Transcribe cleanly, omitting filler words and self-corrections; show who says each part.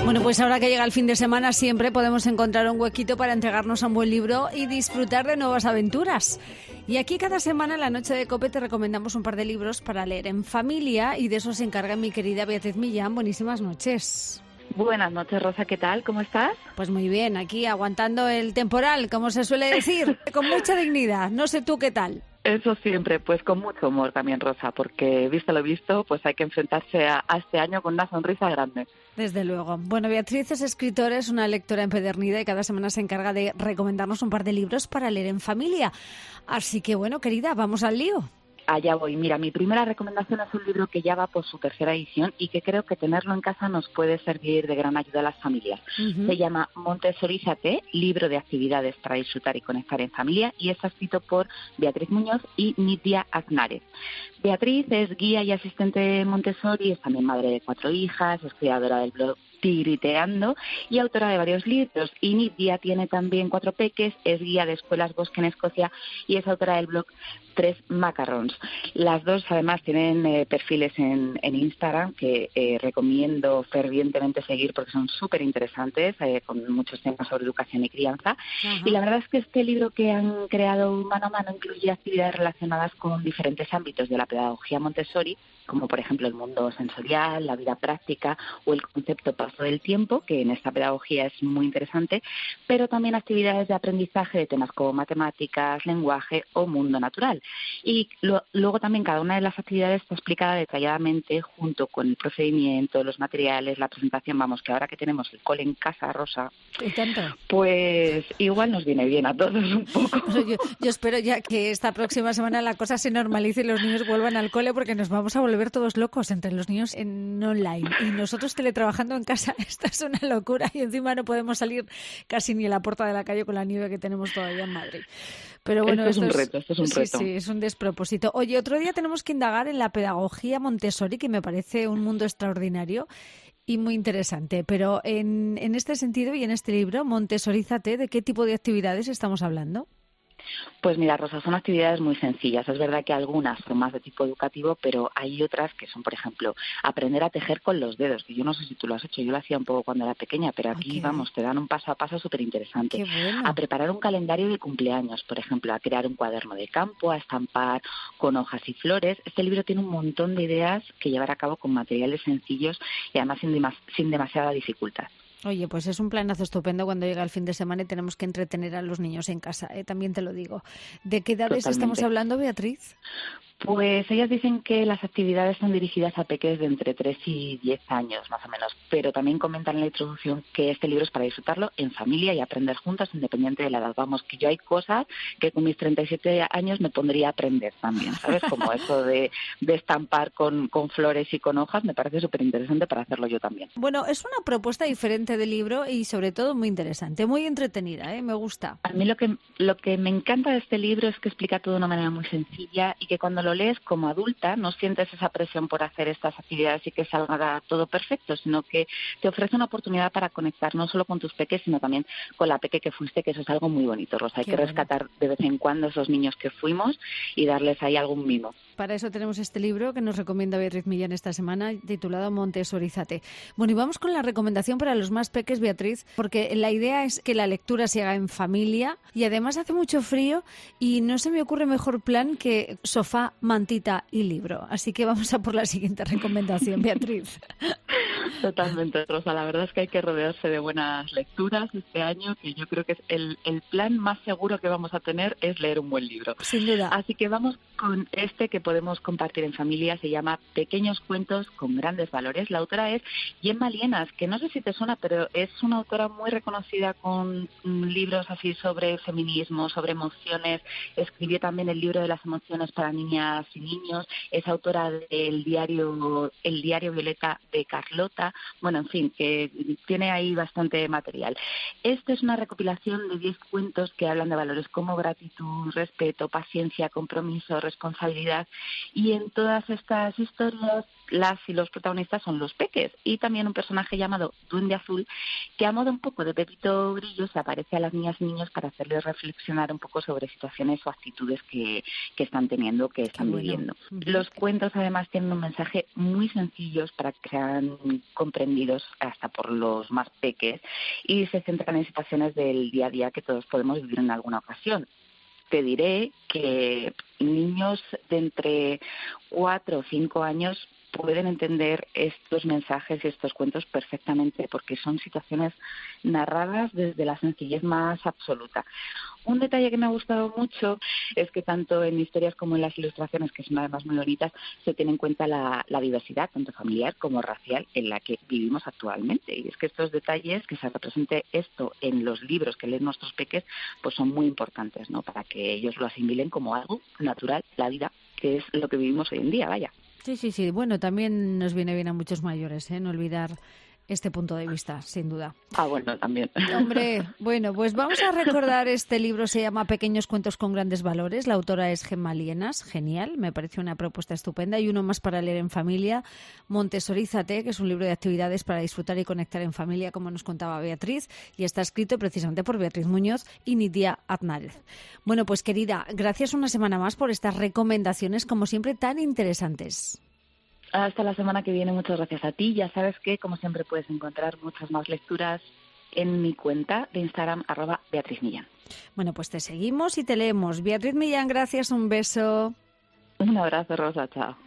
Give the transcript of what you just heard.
Speaker 1: Bueno, pues ahora que llega el fin de semana siempre podemos encontrar un huequito para entregarnos a un buen libro y disfrutar de nuevas aventuras. Y aquí cada semana en la Noche de COPE te recomendamos un par de libros para leer en familia y de eso se encarga mi querida Beatriz Millán. Buenísimas noches.
Speaker 2: Buenas noches, Rosa, ¿qué tal? ¿Cómo estás?
Speaker 1: Pues muy bien, aquí aguantando el temporal, como se suele decir, con mucha dignidad. No sé tú qué tal.
Speaker 2: Eso siempre, pues con mucho humor también, Rosa, porque visto lo visto, pues hay que enfrentarse a este año con una sonrisa grande.
Speaker 1: Desde luego. Bueno, Beatriz es escritora, es una lectora empedernida y cada semana se encarga de recomendarnos un par de libros para leer en familia. Así que bueno, querida, vamos al lío.
Speaker 2: Allá voy. Mira, mi primera recomendación es un libro que ya va por su tercera edición y que creo que tenerlo en casa nos puede servir de gran ayuda a las familias. Se llama Montessorízate, libro de actividades para disfrutar y conectar en familia, y está escrito por Beatriz Muñoz y Nidia Aznárez. Beatriz es guía y asistente Montessori, es también madre de 4 hijas, es creadora del blog Tiriteando y autora de varios libros. Y Nidia tiene también 4 peques, es guía de escuelas Bosque en Escocia y es autora del blog 3 Macarons. Las dos además tienen perfiles en Instagram que recomiendo fervientemente seguir porque son súper interesantes, con muchos temas sobre educación y crianza. Ajá. Y la verdad es que este libro que han creado mano a mano incluye actividades relacionadas con diferentes ámbitos de la pedagogía Montessori, como por ejemplo el mundo sensorial, la vida práctica o el concepto paso del tiempo, que en esta pedagogía es muy interesante, pero también actividades de aprendizaje de temas como matemáticas, lenguaje o mundo natural. Y luego también cada una de las actividades está explicada detalladamente junto con el procedimiento, los materiales, la presentación. Vamos, que ahora que tenemos el cole en casa, Rosa,
Speaker 1: ¿y tanto?
Speaker 2: Pues igual nos viene bien a todos un poco.
Speaker 1: Yo espero ya que esta próxima semana la cosa se normalice y los niños vuelvan al cole, porque nos vamos a volver todos locos entre los niños en online y nosotros teletrabajando en casa. Esta es una locura y encima no podemos salir casi ni a la puerta de la calle con la nieve que tenemos todavía en Madrid. Pero bueno,
Speaker 2: esto es un reto.
Speaker 1: Sí, es un despropósito. Oye, otro día tenemos que indagar en la pedagogía Montessori, que me parece un mundo extraordinario y muy interesante. Pero en este sentido y en este libro, Montessorízate, ¿de qué tipo de actividades estamos hablando?
Speaker 2: Pues mira, Rosa, son actividades muy sencillas. Es verdad que algunas son más de tipo educativo, pero hay otras que son, por ejemplo, aprender a tejer con los dedos, que yo no sé si tú lo has hecho, yo lo hacía un poco cuando era pequeña, pero aquí, vamos, te dan un paso a paso súper interesante.
Speaker 1: Bueno.
Speaker 2: A preparar un calendario de cumpleaños, por ejemplo, a crear un cuaderno de campo, a estampar con hojas y flores. Este libro tiene un montón de ideas que llevar a cabo con materiales sencillos y además sin demasiada dificultad.
Speaker 1: Oye, pues es un planazo estupendo cuando llega el fin de semana y tenemos que entretener a los niños en casa, también te lo digo. ¿De qué edades estamos hablando, Beatriz?
Speaker 2: Pues ellas dicen que las actividades son dirigidas a peques de entre 3 y 10 años, más o menos, pero también comentan en la introducción que este libro es para disfrutarlo en familia y aprender juntas independiente de la edad. Vamos, que yo hay cosas que con mis 37 años me pondría a aprender también, ¿sabes? Como eso de estampar con flores y con hojas, me parece súper interesante para hacerlo yo también.
Speaker 1: Bueno, es una propuesta diferente de libro y sobre todo muy interesante, muy entretenida, me gusta.
Speaker 2: A mí lo que me encanta de este libro es que explica todo de una manera muy sencilla y que cuando lo lees como adulta no sientes esa presión por hacer estas actividades y que salga todo perfecto, sino que te ofrece una oportunidad para conectar no solo con tus peques, sino también con la peque que fuiste, que eso es algo muy bonito, Rosa. Hay que rescatar de vez en cuando esos niños que fuimos y darles ahí algún mimo.
Speaker 1: Para eso tenemos este libro que nos recomienda Beatriz Millán esta semana, titulado Montessorízate. Bueno, y vamos con la recomendación para los más peques, Beatriz, porque la idea es que la lectura se haga en familia y además hace mucho frío y no se me ocurre mejor plan que sofá, mantita y libro. Así que vamos a por la siguiente recomendación, Beatriz.
Speaker 2: Totalmente, Rosa. La verdad es que hay que rodearse de buenas lecturas este año, que yo creo que es el plan más seguro que vamos a tener es leer un buen libro.
Speaker 1: Sin duda.
Speaker 2: Así que vamos con este que podemos compartir en familia. Se llama Pequeños cuentos con grandes valores. La autora es Gemma Lienas, que no sé si te suena, pero es una autora muy reconocida con libros así sobre feminismo, sobre emociones. Escribió también el libro de las emociones para niñas y niños. Es autora del diario Violeta de Carlota. Bueno, en fin, que tiene ahí bastante material. Esta es una recopilación de 10 cuentos que hablan de valores como gratitud, respeto, paciencia, compromiso, responsabilidad, y en todas estas historias las y los protagonistas son los peques y también un personaje llamado Duende Azul que a modo un poco de Pepito Grillo se aparece a las niñas y niños para hacerles reflexionar un poco sobre situaciones o actitudes que están teniendo, que están viviendo. Los cuentos además tienen un mensaje muy sencillos para que sean comprendidos hasta por los más peques y se centran en situaciones del día a día que todos podemos vivir en alguna ocasión. Te diré que niños de entre 4 o 5 años pueden entender estos mensajes y estos cuentos perfectamente porque son situaciones narradas desde la sencillez más absoluta. Un detalle que me ha gustado mucho es que tanto en historias como en las ilustraciones, que son además muy bonitas, se tiene en cuenta la diversidad, tanto familiar como racial, en la que vivimos actualmente. Y es que estos detalles, que se represente esto en los libros que leen nuestros peques, pues son muy importantes, ¿no? Para que ellos lo asimilen como algo natural, la vida, que es lo que vivimos hoy en día, vaya.
Speaker 1: Sí. Bueno, también nos viene bien a muchos mayores, no olvidar este punto de vista, sin duda.
Speaker 2: Bueno, también.
Speaker 1: Hombre, bueno, pues vamos a recordar este libro, se llama Pequeños cuentos con grandes valores. La autora es Gemma Lienas, genial, me parece una propuesta estupenda. Y uno más para leer en familia, Montessorízate, que es un libro de actividades para disfrutar y conectar en familia, como nos contaba Beatriz, y está escrito precisamente por Beatriz Muñoz y Nidia Aznárez. Bueno, pues querida, gracias una semana más por estas recomendaciones, como siempre, tan interesantes.
Speaker 2: Hasta la semana que viene, muchas gracias a ti. Ya sabes que, como siempre, puedes encontrar muchas más lecturas en mi cuenta de Instagram, @BeatrizMillán.
Speaker 1: Bueno, pues te seguimos y te leemos. Beatriz Millán, gracias, un beso.
Speaker 2: Un abrazo, Rosa, chao.